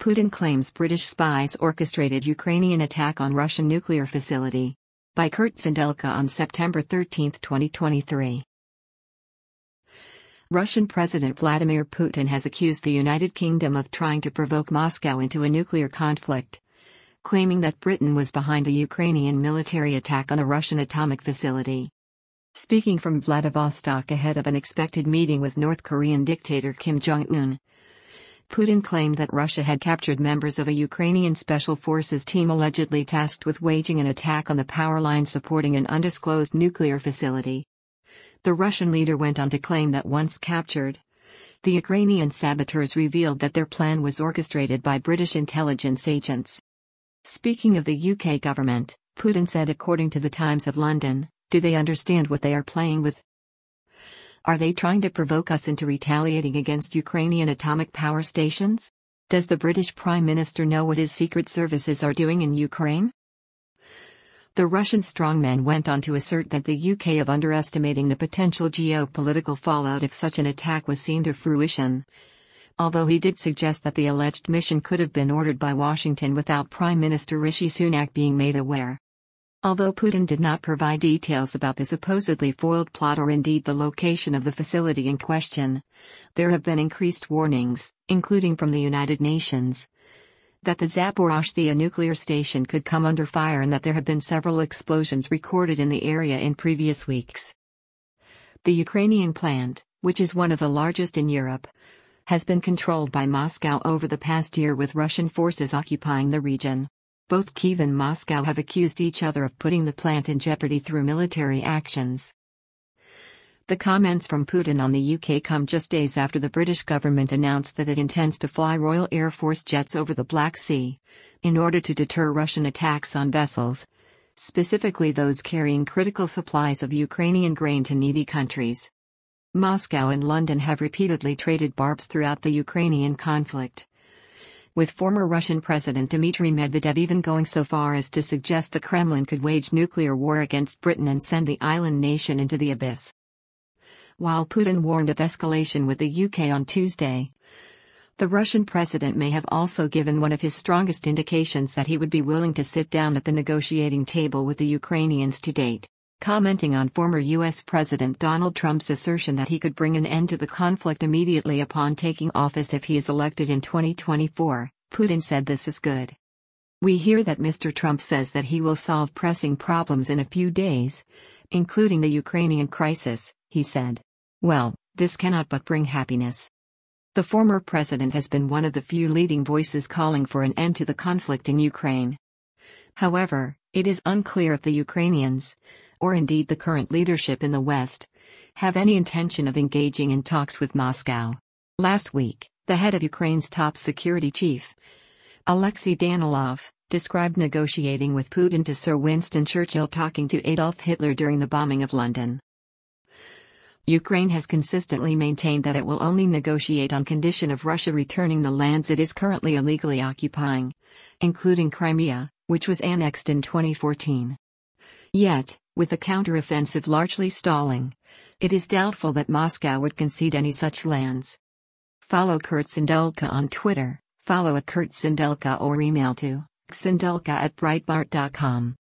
Putin claims British spies orchestrated Ukrainian attack on Russian nuclear facility. By Kurt Sindelka on September 13, 2023. Russian President Vladimir Putin has accused the United Kingdom of trying to provoke Moscow into a nuclear conflict, claiming that Britain was behind a Ukrainian military attack on a Russian atomic facility. Speaking from Vladivostok ahead of an expected meeting with North Korean dictator Kim Jong-un, Putin claimed that Russia had captured members of a Ukrainian special forces team allegedly tasked with waging an attack on the power line supporting an undisclosed nuclear facility. The Russian leader went on to claim that once captured, the Ukrainian saboteurs revealed that their plan was orchestrated by British intelligence agents. Speaking of the UK government, Putin said, according to the Times of London, "Do they understand what they are playing with? Are they trying to provoke us into retaliating against Ukrainian atomic power stations? Does the British Prime Minister know what his secret services are doing in Ukraine?" The Russian strongman went on to assert that the UK of underestimating the potential geopolitical fallout if such an attack was seen to fruition, although he did suggest that the alleged mission could have been ordered by Washington without Prime Minister Rishi Sunak being made aware. Although Putin did not provide details about the supposedly foiled plot or indeed the location of the facility in question, there have been increased warnings, including from the United Nations, that the Zaporizhzhia nuclear station could come under fire and that there have been several explosions recorded in the area in previous weeks. The Ukrainian plant, which is one of the largest in Europe, has been controlled by Moscow over the past year with Russian forces occupying the region. Both Kyiv and Moscow have accused each other of putting the plant in jeopardy through military actions. The comments from Putin on the UK come just days after the British government announced that it intends to fly Royal Air Force jets over the Black Sea, in order to deter Russian attacks on vessels, specifically those carrying critical supplies of Ukrainian grain to needy countries. Moscow and London have repeatedly traded barbs throughout the Ukrainian conflict, with former Russian President Dmitry Medvedev even going so far as to suggest the Kremlin could wage nuclear war against Britain and send the island nation into the abyss. While Putin warned of escalation with the UK on Tuesday, the Russian president may have also given one of his strongest indications that he would be willing to sit down at the negotiating table with the Ukrainians to date. Commenting on former U.S. President Donald Trump's assertion that he could bring an end to the conflict immediately upon taking office if he is elected in 2024, Putin said, "This is good. We hear that Mr. Trump says that he will solve pressing problems in a few days, including the Ukrainian crisis," he said. "Well, this cannot but bring happiness." The former president has been one of the few leading voices calling for an end to the conflict in Ukraine. However, it is unclear if the Ukrainians, or indeed the current leadership in the West, have any intention of engaging in talks with Moscow. Last week, the head of Ukraine's top security chief, Alexei Danilov, described negotiating with Putin to Sir Winston Churchill talking to Adolf Hitler during the bombing of London. Ukraine has consistently maintained that it will only negotiate on condition of Russia returning the lands it is currently illegally occupying, including Crimea, which was annexed in 2014. Yet, with the counteroffensive largely stalling, it is doubtful that Moscow would concede any such lands. Follow Kurt Sindelka on Twitter, follow @KurtSindelka or email to sindelka@breitbart.com.